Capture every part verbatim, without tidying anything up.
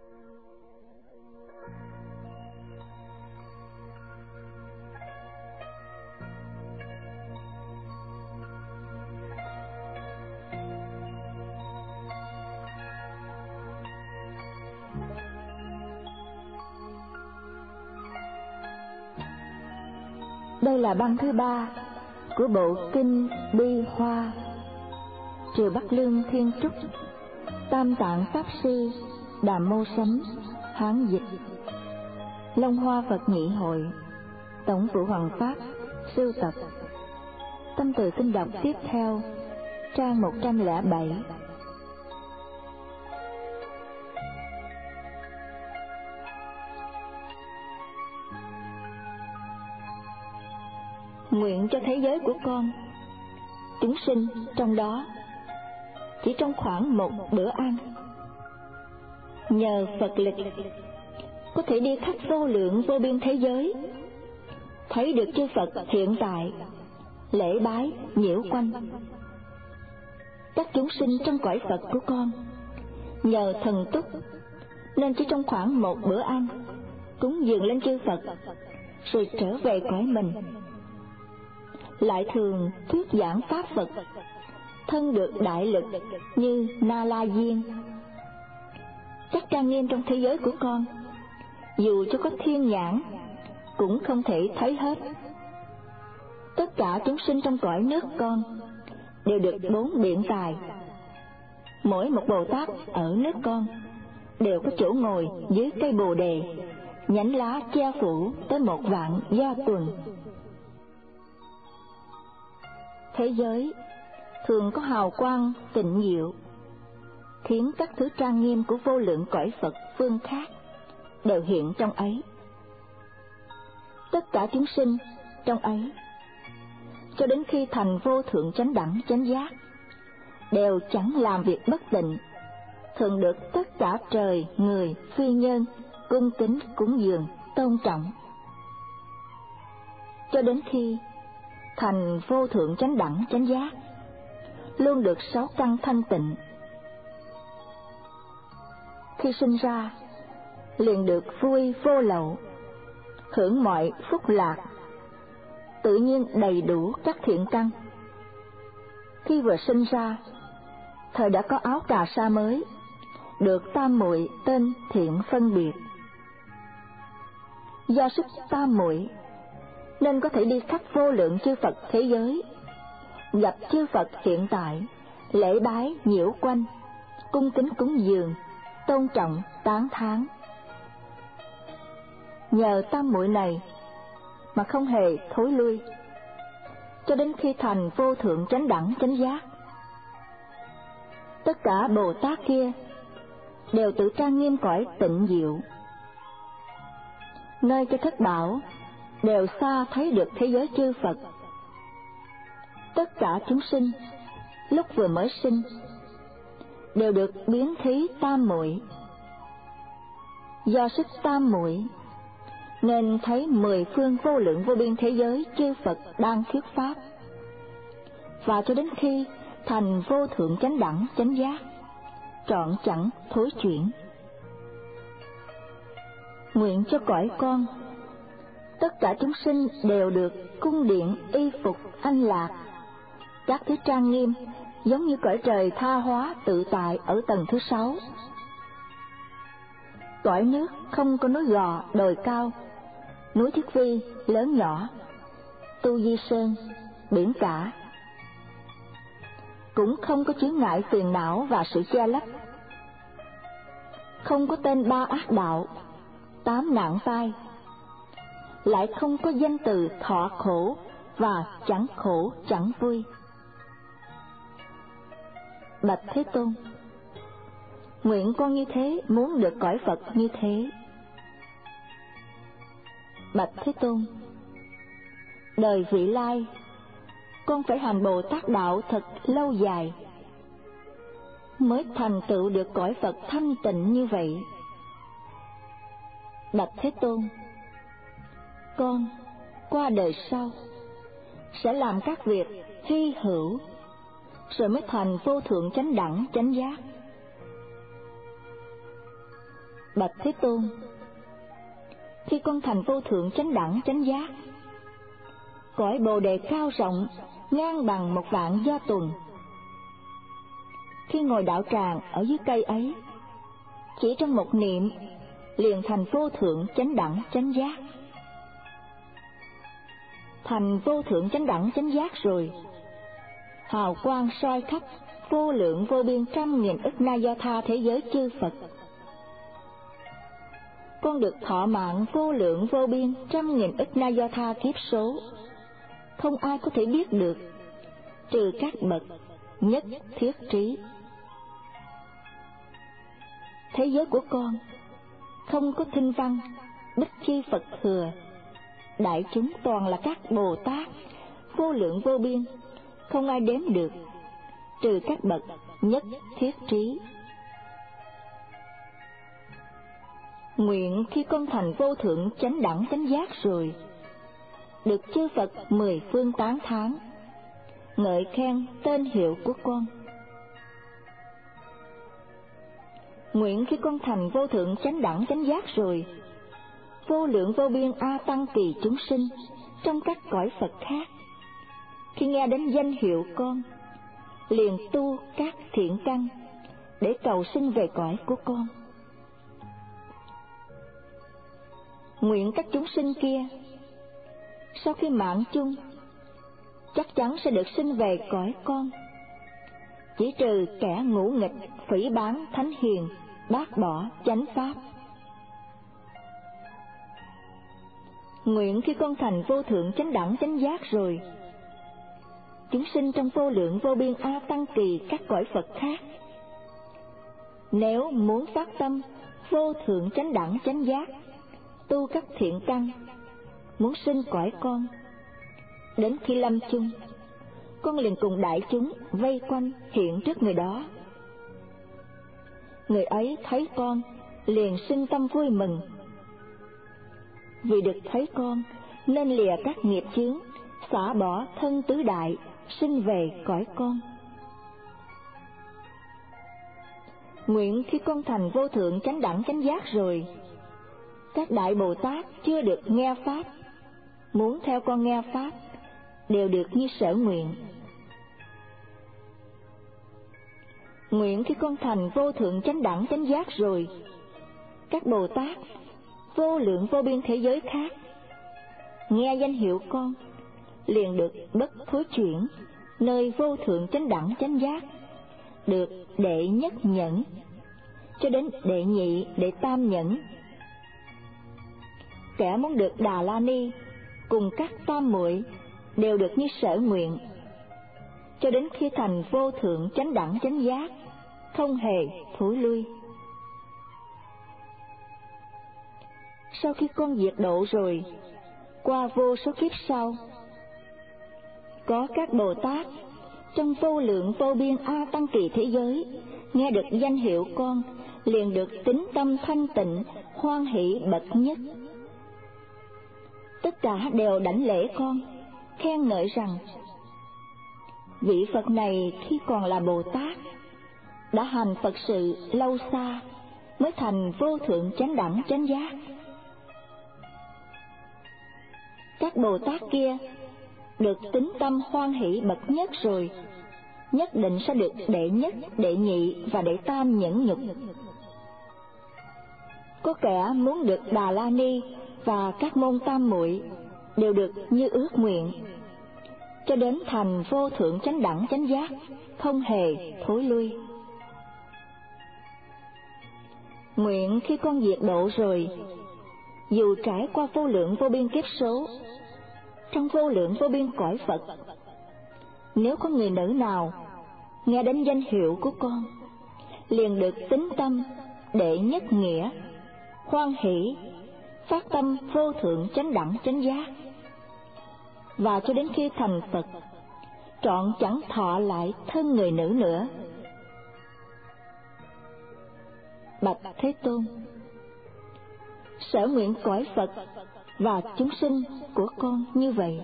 Đây là băng thứ ba của bộ kinh Bi Hoa. Triều Bắc Lương Thiên Trúc, Tam Tạng Pháp Sư Đàm Mâu Sánh Hán dịch, Long Hoa Phật Nhị Hội, Tổng Phụ Hoàng Pháp sưu tập. Tâm từ xin đọc tiếp theo trang một trăm lẻ bảy. Nguyện cho thế giới của con, chúng sinh trong đó, chỉ trong khoảng một bữa ăn, nhờ Phật lực có thể đi khắp vô lượng vô biên thế giới, thấy được chư Phật hiện tại, lễ bái nhiễu quanh. Các chúng sinh trong cõi Phật của con, nhờ thần túc nên chỉ trong khoảng một bữa ăn cúng dường lên chư Phật, rồi trở về cõi mình. Lại thường thuyết giảng pháp Phật, thân được đại lực như Na La Diên. Các trang nghiêm trong thế giới của con, dù cho có thiên nhãn cũng không thể thấy hết. Tất cả chúng sinh trong cõi nước con đều được bốn biện tài. Mỗi một Bồ Tát ở nước con đều có chỗ ngồi dưới cây Bồ Đề, nhánh lá che phủ tới một vạn gia tuần. Thế giới thường có hào quang tịnh diệu, khiến các thứ trang nghiêm của vô lượng cõi Phật phương khác đều hiện trong ấy. Tất cả chúng sinh trong ấy, cho đến khi thành vô thượng chánh đẳng chánh giác, đều chẳng làm việc bất tịnh, thường được tất cả trời, người, phi nhân cung kính cúng dường, tôn trọng. Cho đến khi thành vô thượng chánh đẳng chánh giác, luôn được sáu căn thanh tịnh. Khi sinh ra liền được vui vô lậu, hưởng mọi phúc lạc, tự nhiên đầy đủ các thiện căn. Khi vừa sinh ra, thời đã có áo cà sa mới, được tam muội tên thiện phân biệt. Do sức tam muội nên có thể đi khắp vô lượng chư Phật thế giới, gặp chư Phật hiện tại, lễ bái nhiễu quanh, cung kính cúng dường, tôn trọng tán thán. Nhờ tam muội này mà không hề thối lui, cho đến khi thành vô thượng chánh đẳng chánh giác. Tất cả Bồ Tát kia đều tự trang nghiêm cõi tịnh diệu, nơi cho thất bảo đều xa thấy được thế giới chư Phật. Tất cả chúng sinh lúc vừa mới sinh đều được biến thí tam muội. Do sức tam muội nên thấy mười phương vô lượng vô biên thế giới chư Phật đang thuyết pháp, và cho đến khi thành vô thượng chánh đẳng chánh giác, trọn chẳng thối chuyển. Nguyện cho cõi con, tất cả chúng sinh đều được cung điện y phục anh lạc, các thứ trang nghiêm giống như cõi trời tha hóa tự tại ở tầng thứ sáu. Cõi nước không có núi gò đồi cao, núi Thiết Vi lớn nhỏ, Tu Di Sơn, biển cả. Cũng không có chướng ngại phiền não và sự che lấp. Không có tên ba ác đạo, tám nạn tai, lại không có danh từ thọ khổ và chẳng khổ chẳng vui. Bạch Thế Tôn, nguyện con như thế muốn được cõi Phật như thế. Bạch Thế Tôn, đời vị lai con phải hành Bồ Tát đạo thật lâu dài mới thành tựu được cõi Phật thanh tịnh như vậy. Bạch Thế Tôn, con qua đời sau sẽ làm các việc hy hữu, rồi mới thành vô thượng chánh đẳng chánh giác. Bạch Thế Tôn, khi con thành vô thượng chánh đẳng chánh giác, cõi Bồ Đề cao rộng ngang bằng một vạn gia tuần, khi ngồi đạo tràng ở dưới cây ấy, chỉ trong một niệm liền thành vô thượng chánh đẳng chánh giác. Thành vô thượng chánh đẳng chánh giác rồi, hào quang soi khắp vô lượng vô biên trăm nghìn ức na do tha thế giới chư Phật. Con được thọ mạng vô lượng vô biên trăm nghìn ức na do tha kiếp số, không ai có thể biết được, trừ các bậc nhất thiết trí. Thế giới của con không có thinh văn, bích chi Phật thừa, đại chúng toàn là các Bồ Tát vô lượng vô biên, không ai đếm được, trừ các bậc nhất thiết trí. Nguyện khi con thành vô thượng chánh đẳng chánh giác rồi, được chư Phật mười phương tán thán, ngợi khen tên hiệu của con. Nguyện khi con thành vô thượng chánh đẳng chánh giác rồi, vô lượng vô biên a tăng kỳ chúng sinh trong các cõi Phật khác, khi nghe đến danh hiệu con, liền tu các thiện căn để cầu sinh về cõi của con. Nguyện các chúng sinh kia sau khi mạng chung chắc chắn sẽ được sinh về cõi con, chỉ trừ kẻ ngũ nghịch, phỉ báng thánh hiền, bác bỏ chánh pháp. Nguyện khi con thành vô thượng chánh đẳng chánh giác rồi, chúng sinh trong vô lượng vô biên a tăng kỳ các cõi Phật khác, nếu muốn phát tâm vô thượng chánh đẳng chánh giác, tu các thiện căn, muốn sinh cõi con, đến khi lâm chung, con liền cùng đại chúng vây quanh hiện trước người đó. Người ấy thấy con liền sinh tâm vui mừng, vì được thấy con nên lìa các nghiệp chướng, xả bỏ thân tứ đại, sinh về cõi con. Nguyện khi con thành vô thượng chánh đẳng chánh giác rồi, các đại Bồ Tát chưa được nghe pháp, muốn theo con nghe pháp, đều được như sở nguyện. Nguyện khi con thành vô thượng chánh đẳng chánh giác rồi, các Bồ Tát vô lượng vô biên thế giới khác nghe danh hiệu con, liền được bất thối chuyển nơi vô thượng chánh đẳng chánh giác, được đệ nhất nhẫn cho đến đệ nhị đệ tam nhẫn. Kẻ muốn được Đà La Ni cùng các tam muội đều được như sở nguyện, cho đến khi thành vô thượng chánh đẳng chánh giác, không hề thối lui. Sau khi con diệt độ rồi, qua vô số kiếp sau, có các Bồ Tát trong vô lượng vô biên a tăng kỳ thế giới nghe được danh hiệu con, liền được tín tâm thanh tịnh, hoan hỷ bậc nhất. Tất cả đều đảnh lễ con, khen ngợi rằng vị Phật này khi còn là Bồ Tát đã hành Phật sự lâu xa mới thành vô thượng chánh đẳng chánh giác. Các Bồ Tát kia được tín tâm hoan hỷ bậc nhất rồi, nhất định sẽ được đệ nhất, đệ nhị và đệ tam nhẫn nhục. Có kẻ muốn được Đà La Ni và các môn tam muội đều được như ước nguyện, cho đến thành vô thượng chánh đẳng chánh giác, không hề thối lui. Nguyện khi con diệt độ rồi, dù trải qua vô lượng vô biên kiếp số, trong vô lượng vô biên cõi Phật, nếu có người nữ nào nghe đến danh hiệu của con, liền được tín tâm đệ nhất nghĩa, hoan hỷ, phát tâm vô thượng chánh đẳng chánh giác, và cho đến khi thành Phật, trọn chẳng thọ lại thân người nữ nữa. Bạch Thế Tôn, sở nguyện cõi Phật và chúng sinh của con như vậy.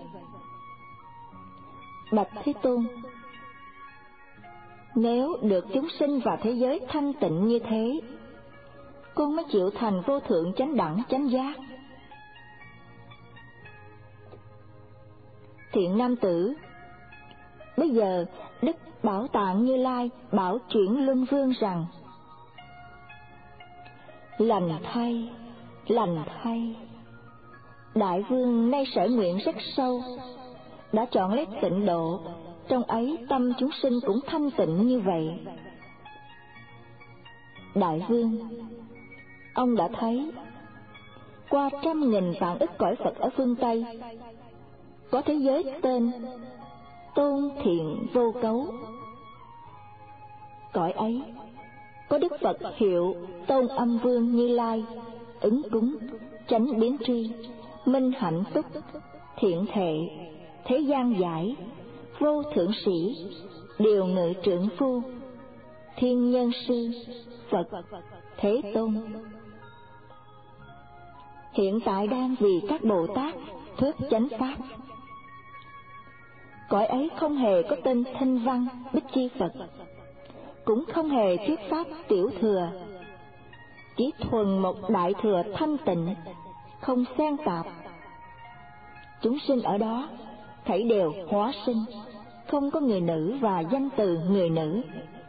Bạch Thế Tôn, nếu được chúng sinh và thế giới thanh tịnh như thế, con mới chịu thành vô thượng chánh đẳng chánh giác. Thiện nam tử, bây giờ Đức Bảo Tạng Như Lai bảo chuyển Luân Vương rằng: lành thay, lành thay, Đại Vương nay sở nguyện rất sâu, đã chọn lấy tịnh độ, trong ấy tâm chúng sinh cũng thanh tịnh như vậy. Đại Vương, ông đã thấy, qua trăm nghìn vạn ức cõi Phật ở phương Tây, có thế giới tên Tôn Thiện Vô Cấu. Cõi ấy có Đức Phật hiệu Tôn Âm Vương Như Lai, ứng cúng, chánh biến tri, minh hạnh túc, thiện thệ, thế gian giải, vô thượng sĩ, điều ngự trưởng phu, thiên nhân sư, Phật, Thế Tôn. Hiện tại đang vì các Bồ Tát thuyết chánh pháp. Cõi ấy không hề có tên Thanh Văn Bích Chi Phật, cũng không hề thuyết pháp tiểu thừa, chỉ thuần một đại thừa thanh tịnh, không xen tạp. Chúng sinh ở đó thảy đều hóa sinh, không có người nữ và danh từ người nữ.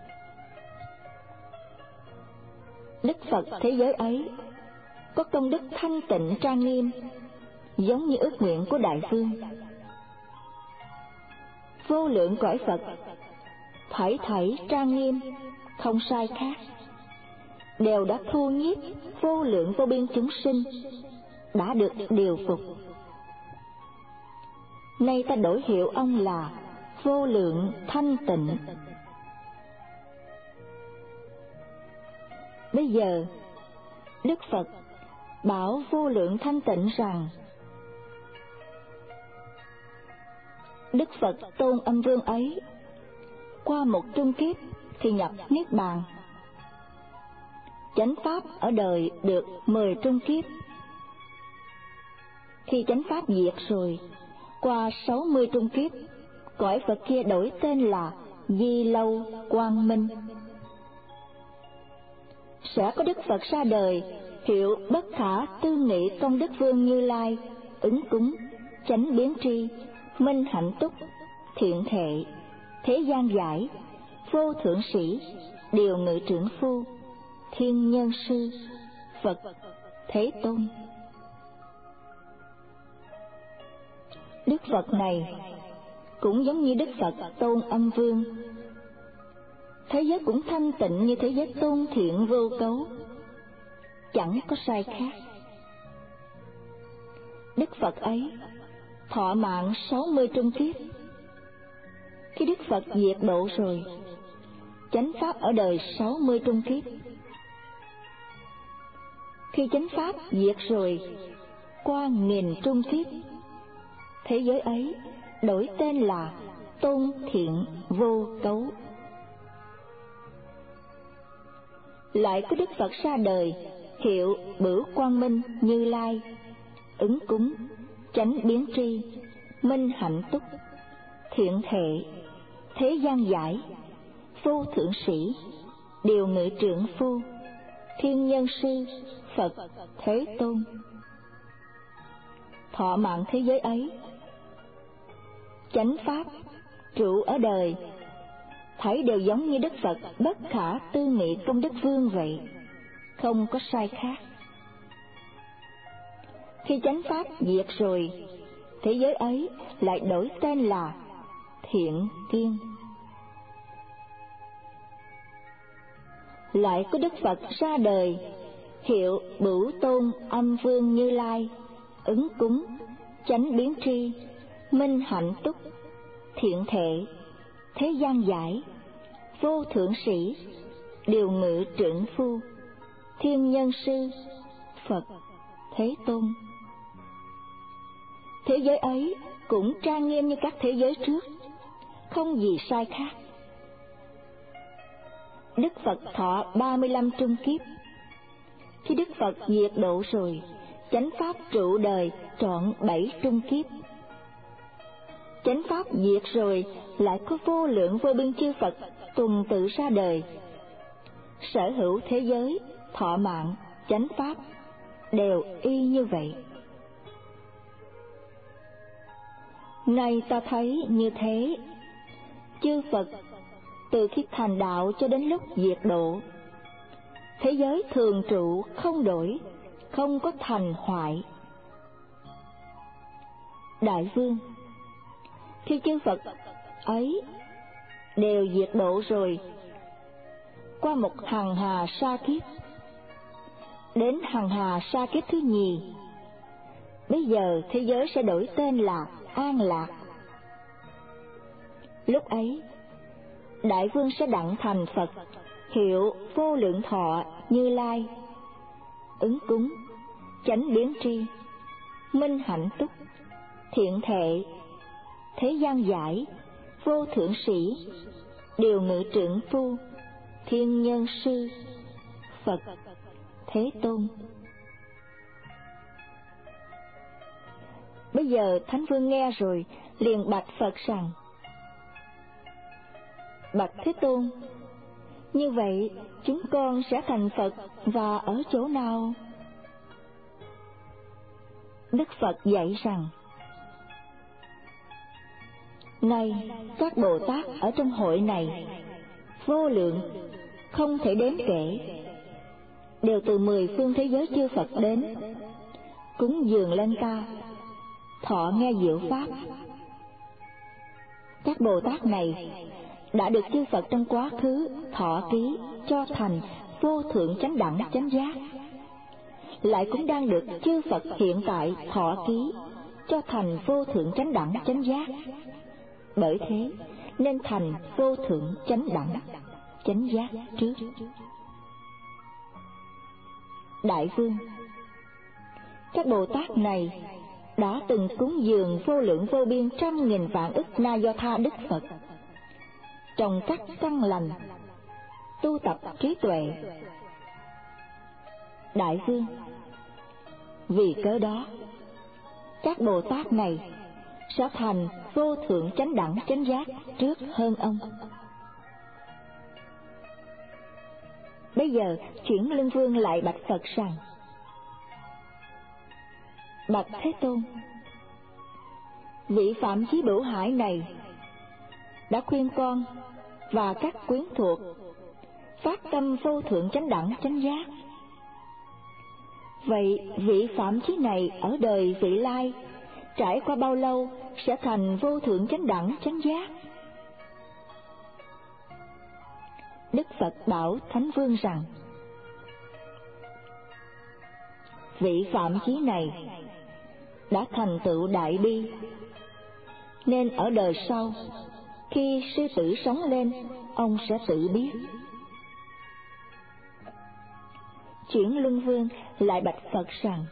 Đức Phật thế giới ấy có công đức thanh tịnh trang nghiêm, giống như ước nguyện của Đại Vương. Vô lượng cõi Phật thảy thảy trang nghiêm, không sai khác, đều đã thu nhiếp vô lượng vô biên chúng sinh, đã được điều phục. Nay ta đổi hiệu ông là vô lượng thanh tịnh. Bây giờ Đức Phật bảo vô lượng thanh tịnh rằng: Đức Phật Tôn Âm Vương ấy qua một trung kiếp thì nhập niết bàn. Chánh pháp ở đời được mười trung kiếp. Khi chánh pháp diệt rồi, qua sáu mươi trung kiếp, cõi Phật kia đổi tên là Di Lâu Quang Minh. Sẽ có Đức Phật ra đời hiệu Bất Khả Tư Nghị Công Đức Vương Như Lai, ứng cúng, chánh biến tri, minh hạnh túc, thiện thệ, thế gian giải, vô thượng sĩ, điều ngự trưởng phu, thiên nhân sư, Phật, Thế Tôn. Đức Phật này cũng giống như Đức Phật Tôn Âm Vương, thế giới cũng thanh tịnh như thế giới tôn thiện vô cấu, chẳng có sai khác. Đức Phật ấy thọ mạng sáu mươi trung kiếp. Khi Đức Phật diệt độ rồi, chánh pháp ở đời sáu mươi trung kiếp. Khi chánh pháp diệt rồi, qua nghìn trung kiếp, thế giới ấy đổi tên là tôn thiện vô cấu. Lại có Đức Phật ra đời hiệu Bửu Quang Minh Như Lai, ứng cúng, chánh biến tri, minh hạnh túc, thiện thệ, thế gian giải, vô thượng sĩ, điều ngự trưởng phu, thiên nhân sư, Phật, Thế Tôn. Thọ mạng thế giới ấy, chánh pháp trụ ở đời, thảy đều giống như Đức Phật Bất Khả Tư Nghị Công Đức Vương vậy, không có sai khác. Khi chánh pháp diệt rồi, thế giới ấy lại đổi tên là Thiện Tiên. Lại có Đức Phật ra đời hiệu Bửu Tôn Âm Vương Như Lai, ứng cúng, chánh biến tri, minh hạnh túc, thiện thệ, thế gian giải, vô thượng sĩ, điều ngự trưởng phu, thiên nhân sư, Phật, Thế Tôn. Thế giới ấy cũng trang nghiêm như các thế giới trước, không gì sai khác. Đức Phật thọ ba mươi lăm trung kiếp. Khi Đức Phật diệt độ rồi, chánh pháp trụ đời trọn bảy trung kiếp. Chánh pháp diệt rồi, lại có vô lượng vô biên chư Phật tuần tự ra đời, sở hữu thế giới thọ mạng chánh pháp đều y như vậy. Nay ta thấy như thế, chư Phật từ khi thành đạo cho đến lúc diệt độ, thế giới thường trụ không đổi, không có thành hoại. Đại vương, khi chư Phật ấy đều diệt độ rồi, qua một hằng hà sa kiếp, đến hằng hà sa kiếp thứ nhì, bây giờ thế giới sẽ đổi tên là An Lạc. Lúc ấy, Đại vương sẽ đặng thành Phật, hiệu Vô Lượng Thọ Như Lai, ứng cúng, chánh biến tri, minh hạnh túc, thiện thệ, thế gian giải, vô thượng sĩ, điều ngự trượng phu, thiên nhân sư, Phật Thế Tôn. Bây giờ Thánh Vương nghe rồi, liền bạch Phật rằng: Bạch Thế Tôn, như vậy chúng con sẽ thành Phật và ở chỗ nào? Đức Phật dạy rằng: Này các Bồ Tát ở trong hội này, vô lượng, không thể đếm kể, đều từ mười phương thế giới chư Phật đến, cúng dường lên ta, thọ nghe diệu pháp. Các Bồ Tát này đã được chư Phật trong quá khứ thọ ký cho thành vô thượng chánh đẳng chánh giác, lại cũng đang được chư Phật hiện tại thọ ký cho thành vô thượng chánh đẳng chánh giác. Bởi thế nên thành vô thượng chánh đẳng chánh giác trước. Đại vương, các Bồ Tát này đã từng cúng dường vô lượng vô biên trăm nghìn vạn ức Na Do Tha Đức Phật, trồng các căn lành, tu tập trí tuệ. Đại vương, vì cớ đó, các Bồ Tát này sẽ thành vô thượng chánh đẳng chánh giác trước hơn ông. Bây giờ chuyển Lưng Vương lại bạch Phật rằng: Bạch Thế Tôn, vị Phạm Chí Bửu Hải này đã khuyên con và các quyến thuộc phát tâm vô thượng chánh đẳng chánh giác. Vậy vị Phạm Chí này ở đời vị lai trải qua bao lâu sẽ thành vô thượng chánh đẳng chánh giác? Đức Phật bảo Thánh Vương rằng: Vị Phạm Chí này đã thành tựu đại bi, nên ở đời sau, khi sư tử sống lên, ông sẽ tự biết. Chuyển Luân Vương lại bạch Phật rằng: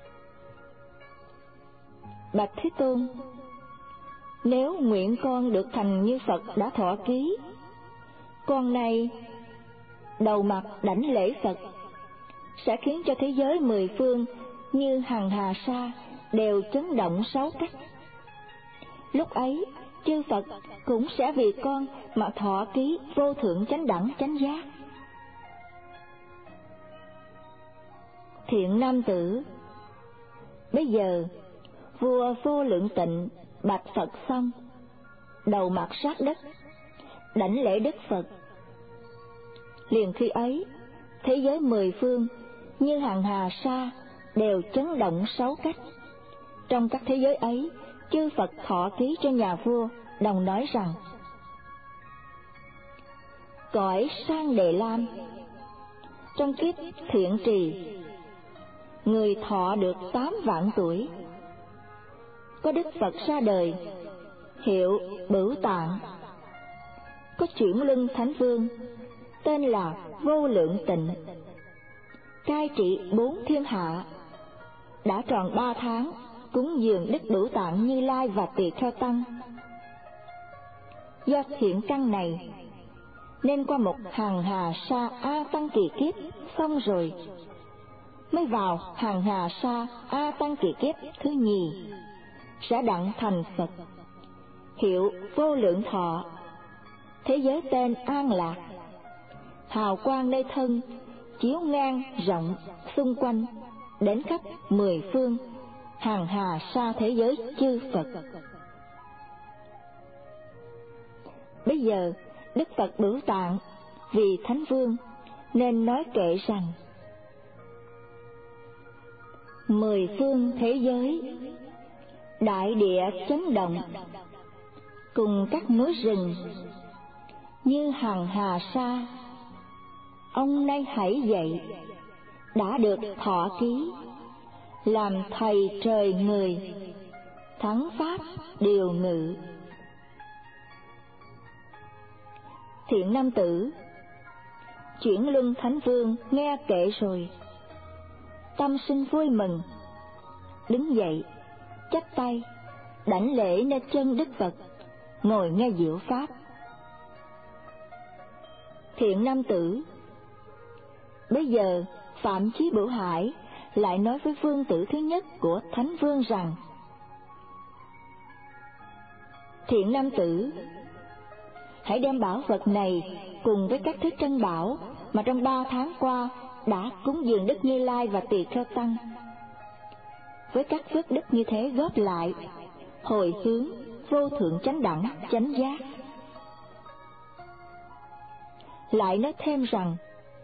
Bạch Thế Tôn, nếu nguyện con được thành như Phật đã thọ ký, con này đầu mặt đảnh lễ Phật, sẽ khiến cho thế giới mười phương như hằng hà sa đều chấn động sáu cách. Lúc ấy chư Phật cũng sẽ vì con mà thọ ký vô thượng chánh đẳng chánh giác. Thiện nam tử, bây giờ vua Vô Lượng Tịnh bạch Phật xong, đầu mặt sát đất đảnh lễ Đức Phật. Liền khi ấy, thế giới mười phương như hằng hà sa đều chấn động sáu cách. Trong các thế giới ấy, chư Phật thọ ký cho nhà vua, đồng nói rằng: Cõi Sang Đề Lam, trong kiếp Thiện Trì, người thọ được tám vạn tuổi, có Đức Phật ra đời, hiệu Bửu Tạng, có Chuyển Luân Thánh Vương, tên là Vô Lượng Tịnh, cai trị bốn thiên hạ, đã tròn ba tháng cúng dường Đức Bửu Tạng Như Lai và tỳ kheo tăng. Do thiện căn này, nên qua một hằng hà sa A Tăng kỳ kiếp xong rồi, mới vào hằng hà sa A Tăng kỳ kiếp thứ nhì, sẽ đặng thành Phật, hiệu Vô Lượng Thọ, thế giới tên An Lạc, hào quang nơi thân chiếu ngang rộng xung quanh đến khắp mười phương hàng hà sa thế giới chư Phật. Bây giờ Đức Phật Bửu Tạng vì Thánh Vương nên nói kệ rằng: mười phương thế giới, đại địa chấn động, cùng các núi rừng như hàng hà sa, ông nay hãy dậy, đã được thọ ký, làm thầy trời người, thắng pháp điều ngự. Thiện nam tử Chuyển Luân Thánh Vương nghe kệ rồi, tâm sinh vui mừng, đứng dậy chắp tay đảnh lễ nơi chân Đức Phật, ngồi nghe diệu pháp. Thiện nam tử bây giờ Phạm Chí Bửu Hải lại nói với vương tử thứ nhất của Thánh Vương rằng: thiện nam tử, hãy đem bảo vật này cùng với các thứ trân bảo mà trong ba tháng qua đã cúng dường Đức Như Lai và Tỳ Kheo Tăng, với các phước đức như thế góp lại, hồi hướng vô thượng chánh đẳng chánh giác. Lại nói thêm rằng: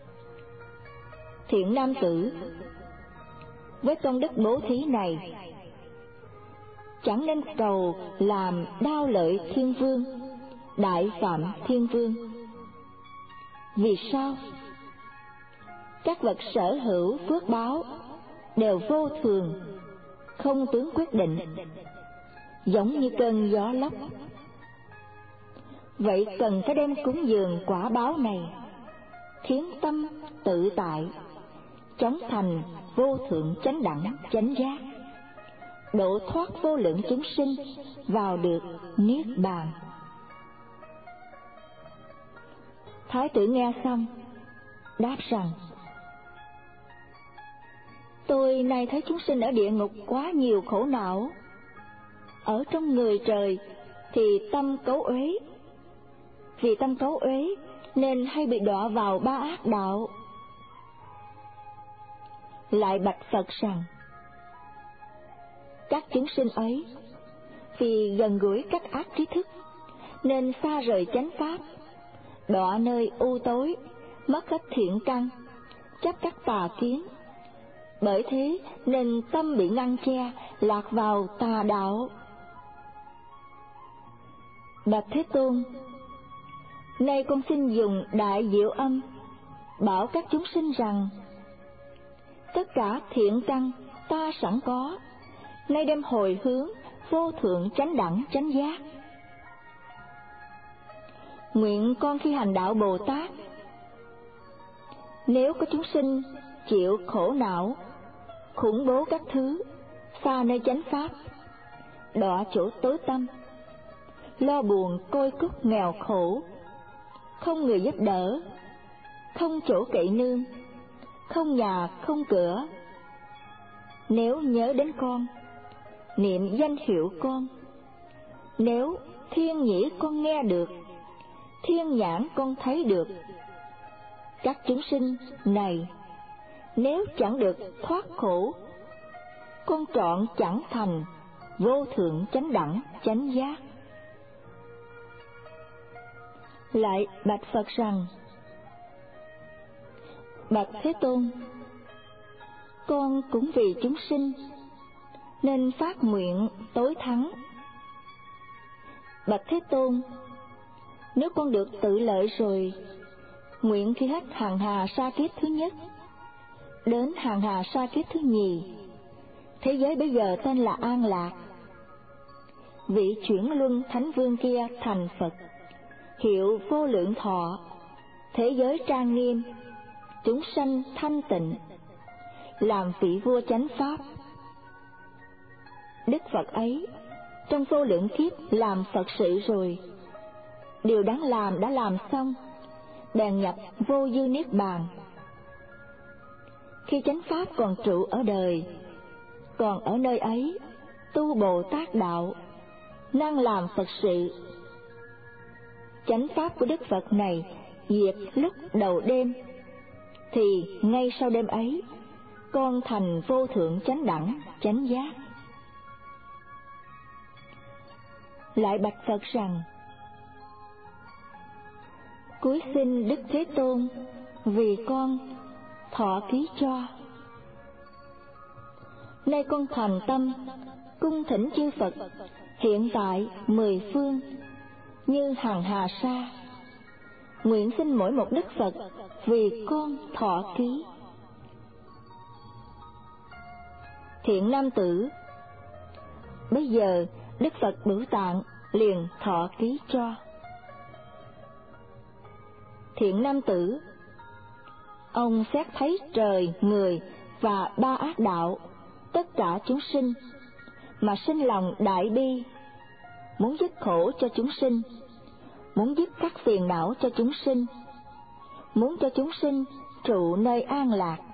thiện nam tử, với công đức bố thí này, chẳng nên cầu làm đao lợi thiên vương, đại phạm thiên vương. Vì sao? Các vật sở hữu phước báo đều vô thường, không tướng quyết định, giống như cơn gió lốc. Vậy cần phải đem cúng dường quả báo này, khiến tâm tự tại, chóng thành vô thượng chánh đẳng chánh giác, độ thoát vô lượng chúng sinh vào được niết bàn. Thái tử nghe xong đáp rằng: tôi nay thấy chúng sinh ở địa ngục quá nhiều khổ não, ở trong người trời thì tâm cấu uế, vì tâm cấu uế nên hay bị đọa vào ba ác đạo. Lại bạch Phật rằng: các chúng sinh ấy vì gần gũi các ác trí thức nên xa rời chánh pháp, đọa nơi u tối, mất hết thiện căn, chấp các tà kiến. Bởi thế nên tâm bị ngăn che, lạc vào tà đạo. Bạch Thế Tôn, nay con xin dùng đại diệu âm bảo các chúng sinh rằng: tất cả thiện căn ta sẵn có, nay đem hồi hướng vô thượng chánh đẳng chánh giác. Nguyện con khi hành đạo Bồ Tát, nếu có chúng sinh chịu khổ não, khủng bố các thứ, xa nơi chánh pháp, đọa chỗ tối tăm, lo buồn côi cút nghèo khổ, không người giúp đỡ, không chỗ cậy nương, không nhà không cửa, nếu nhớ đến con, niệm danh hiệu con, nếu thiên nhĩ con nghe được, thiên nhãn con thấy được, các chúng sinh này nếu chẳng được thoát khổ, con trọn chẳng thành vô thượng chánh đẳng chánh giác. Lại bạch Phật rằng: bạch Thế Tôn, con cũng vì chúng sinh nên phát nguyện tối thắng. Bạch Thế Tôn, nếu con được tự lợi rồi, nguyện khi hết hàng hà sa kiếp thứ nhất đến hàng hà sa kiếp thứ nhì, thế giới bây giờ tên là An Lạc, vị Chuyển Luân Thánh Vương kia thành Phật, hiệu Vô Lượng Thọ, thế giới trang nghiêm, chúng sanh thanh tịnh, làm vị vua chánh pháp. Đức Phật ấy trong vô lượng kiếp làm Phật sự rồi, điều đáng làm đã làm xong, bèn nhập vô dư niết bàn. Khi chánh pháp còn trụ ở đời, còn ở nơi ấy tu Bồ Tát đạo, năng làm Phật sự. Chánh pháp của Đức Phật này diệt lúc đầu đêm, thì ngay sau đêm ấy, con thành vô thượng chánh đẳng, chánh giác. Lại bạch Phật rằng: Cúi xin Đức Thế Tôn, vì con thọ ký cho. Nay con thành tâm cung thỉnh chư Phật hiện tại mười phương như hằng hà sa, nguyện xin mỗi một Đức Phật vì con thọ ký. Thiện nam tử, bây giờ Đức Phật Bửu Tạng liền thọ ký cho. Thiện nam tử, ông xét thấy trời, người và ba ác đạo, tất cả chúng sinh, mà sinh lòng đại bi, muốn dứt khổ cho chúng sinh, muốn dứt các phiền não cho chúng sinh, muốn cho chúng sinh trụ nơi an lạc.